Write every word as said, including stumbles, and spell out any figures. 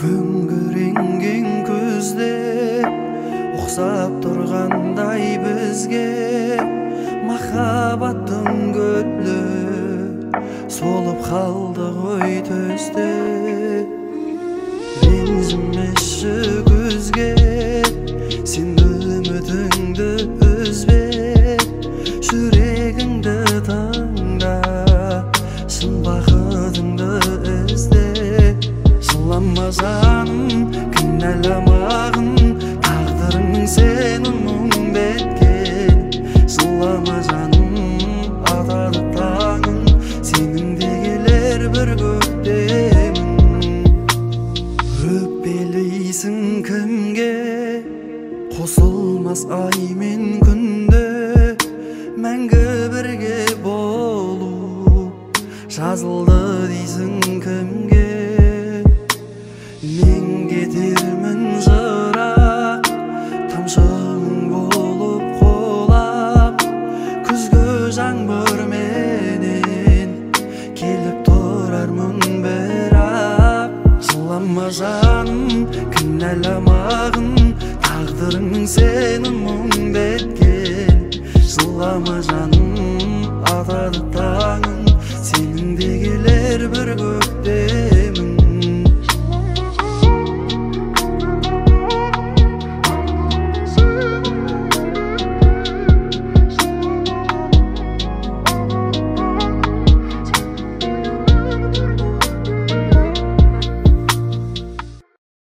Күңгүреңген көзде ұқсап тұрғандай бізге махаббаттың гүлі солып қалды ғой төсте. Ренжімеші көзге сен үмітіңді үзбе, жүрегіңді тыңда, шын бақытыңды ізде. Жылама жаным, кінәламағын, тағдырың сені мұңды еткен. Жылама жаным, атады таңың, сенің де келер бір көктемің. Өкпелейсің кімге, қосылмас ай мен күнді, мәңгі бірге болу жазылды дейсің кімге. Мен кетермін жырақ, тамшың болып қолап, күзгі жаңбыр менен келіп тұрармын бірақ. Жылама жаным, кінәламағын, тағдырың сені мұңды еткен. Жылама жаным, атады таңың,